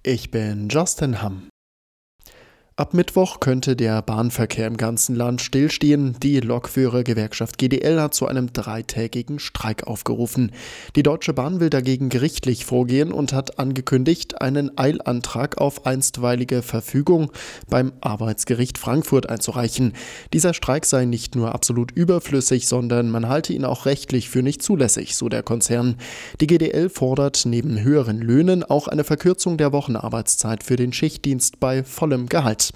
Ich bin Justin Hamm. Ab Mittwoch könnte der Bahnverkehr im ganzen Land stillstehen. Die Lokführergewerkschaft GDL hat zu einem 3-tägigen Streik aufgerufen. Die Deutsche Bahn will dagegen gerichtlich vorgehen und hat angekündigt, einen Eilantrag auf einstweilige Verfügung beim Arbeitsgericht Frankfurt einzureichen. Dieser Streik sei nicht nur absolut überflüssig, sondern man halte ihn auch rechtlich für nicht zulässig, so der Konzern. Die GDL fordert neben höheren Löhnen auch eine Verkürzung der Wochenarbeitszeit für den Schichtdienst bei vollem Gehalt.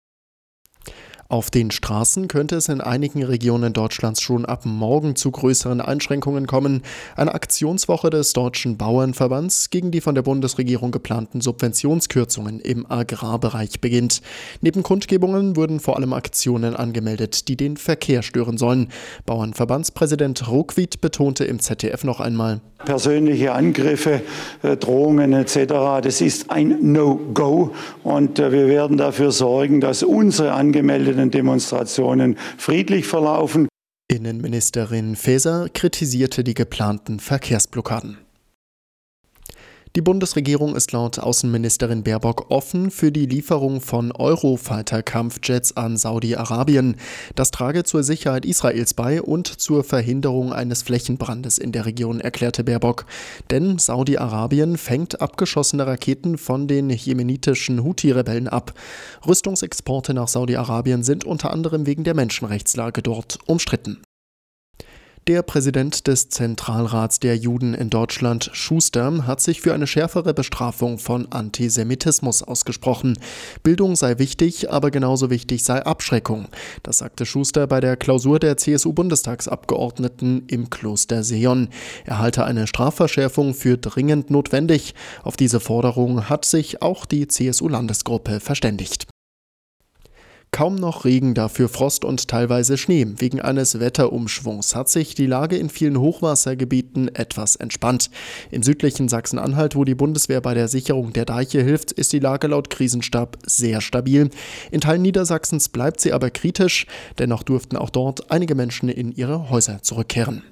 Auf den Straßen könnte es in einigen Regionen Deutschlands schon ab morgen zu größeren Einschränkungen kommen. Eine Aktionswoche des Deutschen Bauernverbands gegen die von der Bundesregierung geplanten Subventionskürzungen im Agrarbereich beginnt. Neben Kundgebungen wurden vor allem Aktionen angemeldet, die den Verkehr stören sollen. Bauernverbandspräsident Ruckwied betonte im ZDF noch einmal: Persönliche Angriffe, Drohungen etc., das ist ein No-Go und wir werden dafür sorgen, dass unsere angemeldeten Demonstrationen friedlich verlaufen. Innenministerin Faeser kritisierte die geplanten Verkehrsblockaden. Die Bundesregierung ist laut Außenministerin Baerbock offen für die Lieferung von Eurofighter-Kampfjets an Saudi-Arabien. Das trage zur Sicherheit Israels bei und zur Verhinderung eines Flächenbrandes in der Region, erklärte Baerbock. Denn Saudi-Arabien fängt abgeschossene Raketen von den jemenitischen Houthi-Rebellen ab. Rüstungsexporte nach Saudi-Arabien sind unter anderem wegen der Menschenrechtslage dort umstritten. Der Präsident des Zentralrats der Juden in Deutschland, Schuster, hat sich für eine schärfere Bestrafung von Antisemitismus ausgesprochen. Bildung sei wichtig, aber genauso wichtig sei Abschreckung. Das sagte Schuster bei der Klausur der CSU-Bundestagsabgeordneten im Kloster Sion. Er halte eine Strafverschärfung für dringend notwendig. Auf diese Forderung hat sich auch die CSU-Landesgruppe verständigt. Kaum noch Regen, dafür Frost und teilweise Schnee. Wegen eines Wetterumschwungs hat sich die Lage in vielen Hochwassergebieten etwas entspannt. Im südlichen Sachsen-Anhalt, wo die Bundeswehr bei der Sicherung der Deiche hilft, ist die Lage laut Krisenstab sehr stabil. In Teilen Niedersachsens bleibt sie aber kritisch. Dennoch durften auch dort einige Menschen in ihre Häuser zurückkehren.